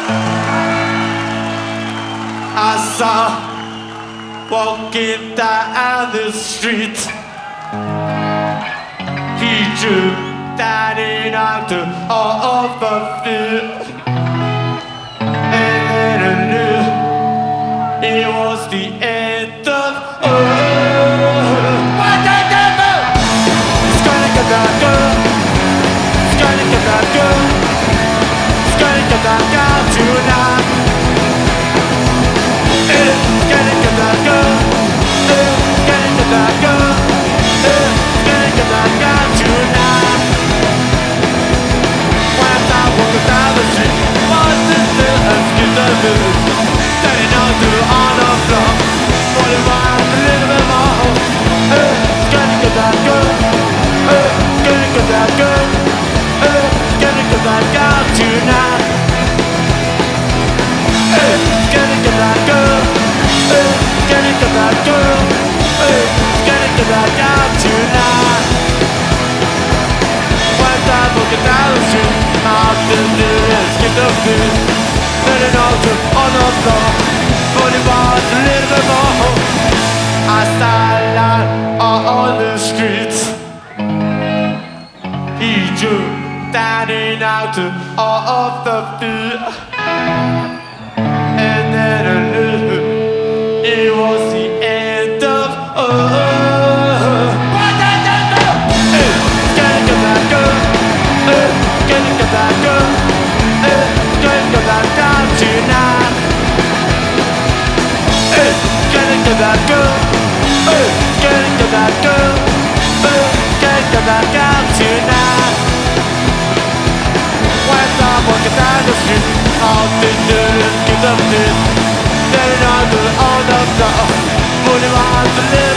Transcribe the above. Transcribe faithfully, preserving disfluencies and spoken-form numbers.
I saw walking down the street. He drew that in onto all of the field. And then I knew it was the end of all. What the devil? It's gonna get that girl. It's gonna get that girl. It's gonna get that girl tonight. It's gonna get that girl. It's gonna get that girl. It's gonna get that girl tonight. When I walk down the street, my sister has skipped the mood. Standing on the on the floor, falling around a little bit more. It's gonna get that girl. It's gonna get that girl. It's gonna get that girl tonight. It's gonna get that girl. It's gonna get that girl. It's gonna get that girl tonight. When I walk down the street, all the lyrics get the beat. Turning on to on the floor, falling around a little bit more. I started out on the streets. He drew standing out to all of the feet. And then I knew it was the end of all. What the devil? It's gonna get that girl. It's gonna get that girl. It's gonna get that girl tonight. It's gonna get that girl. It's gonna get that girl. It's gonna get that girl tonight. When I'm walking down the street, all they do is give them this. They're not on the floor, putting on the list.